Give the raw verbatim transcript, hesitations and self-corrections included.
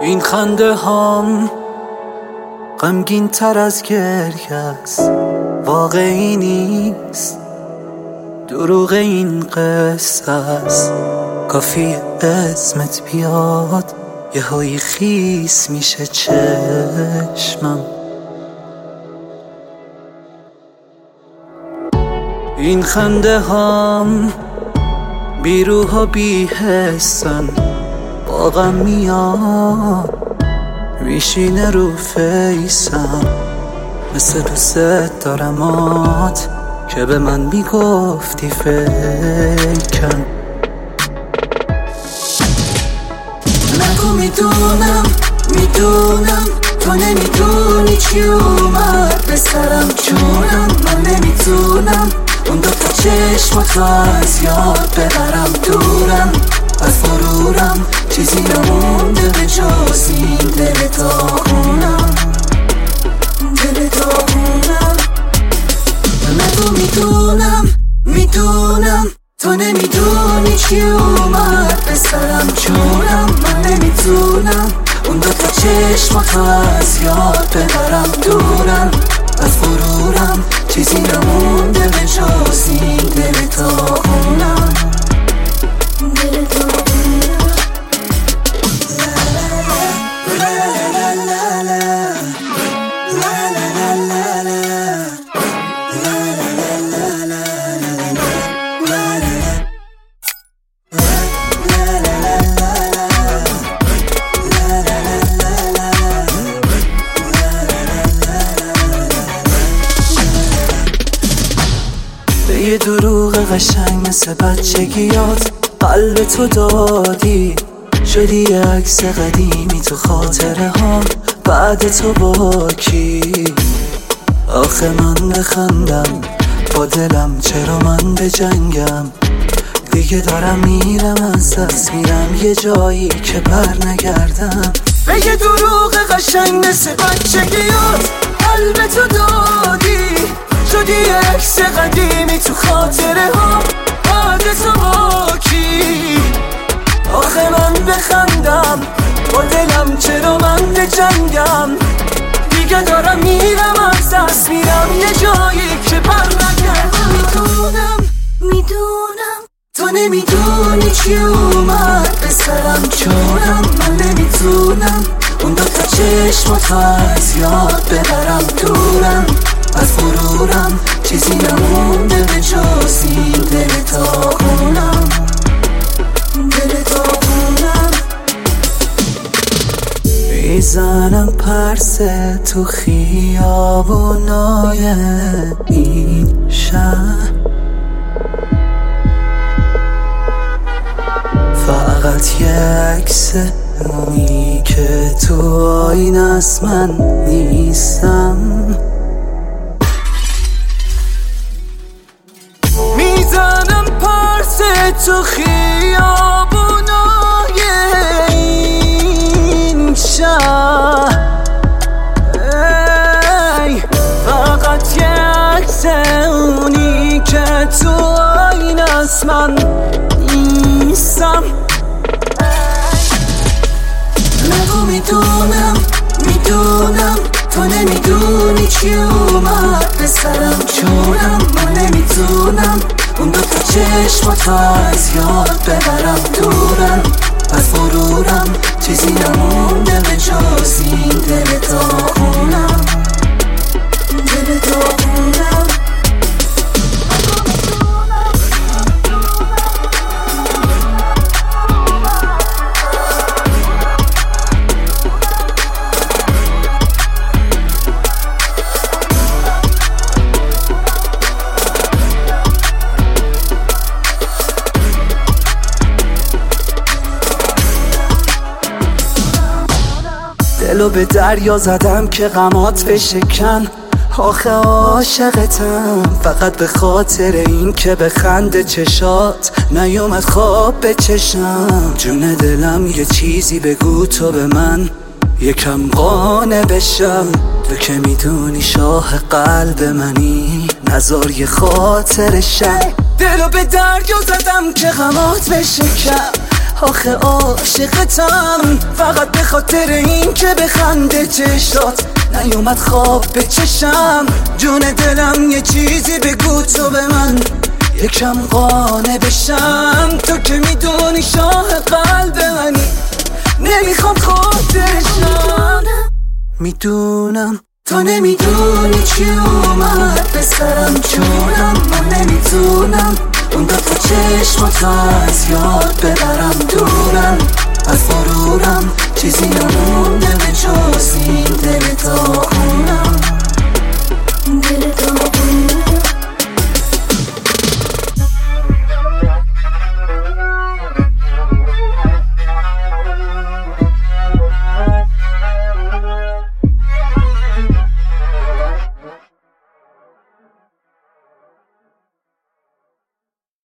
این خنده هام غمگین تر از گریه است، واقعی نیست، دروغ این قصه است. کافی اسمت بیاد یه هایی خیس میشه چشمم. این خنده هام بی روح و بی حسن، با غم میاد میشینه رو فیسم. مثل دوست دارمات که به من میگفتی فکرم. نگو میدونم میدونم تو نمیدونی چی اومد به سرم جونم. من نمیتونم اون دوتا چشمات از یاد ببرم، دورم از مرورم چیزی نمونده به جز این دل داغونم، دل داغونم. نگو میدونم میدونم تو نمیدونی چی اومد به سرم جونم. من نمیتونم اون دوتا چشمات از یاد ببرم، دورم از مرورم چیزی نمونده به جز این دل داغونم، دل داغونم. یه دروغ قشنگ مثل بچگیات قلب تو دادی، شدی یه عکس قدیمی تو خاطره ها بعد تو با کی. آخه من بخندم با دلم، چرا من بجنگم؟ دیگه دارم میرم از دست میرم یه جایی که بر نگردم. به یه دروغ قشنگ مثل بچگیات قلب تو دادی، شدی یه عکس قدیمی تو خاطره ها بعد تو با کی. آخه من بخندم با دلم، چرا من بجنگم؟ دیگه دارم میرم از دست میرم یه جایی که بر نگردم. میدونم میدونم تو نمیدونی چی اومد به سرم جونم. من نمیتونم اون دوتا چشمات از یاد ببرم، دورم از مرورم چیزی نمونده به جز این دل داغونم، دل داغونم. میزنم پرسه تو خیابونای این شهر، فقط یه عکس اونی که تو آینه است من نیستم. میزنم پرسه تو خیابونای این شهر، ای فقط یه عکس اونی که تو آینه است من نیستم. نگو میدونم میدونم تو نمیدونی چی اومد به سرم جونم. من نمیتونم اون دوتا چشمات از یاد ببرم، دورم از مرورم چیزی نمونده به جز این دل داغونم، دل داغونم. دلو به دریا زدم که غمات بشکن، آخه عاشقتم فقط به خاطر این که به خنده چشات نیومد خواب به چشم. جون دلم یه چیزی بگو تو به من، یکم قانع بشم. تو که میدونی شاه قلب منی، نزار یه خاطر شم. دلو به دریا زدم که غمات بشکن، آخه عاشقتم فقط به خاطر این که بخنده چشات نیومد خواب به چشم. جون دلم یه چیزی بگو تو به من یکم قانع بشم. تو که میدونی شاه قلب منی نمیخوام خود بشم. میدونم تو نمیدونی چی اومد به سرم جونم. من نمیتونم اون دفعه چشماتو از یاد ببرم دورم از غرورم چیزی نمونده به جز این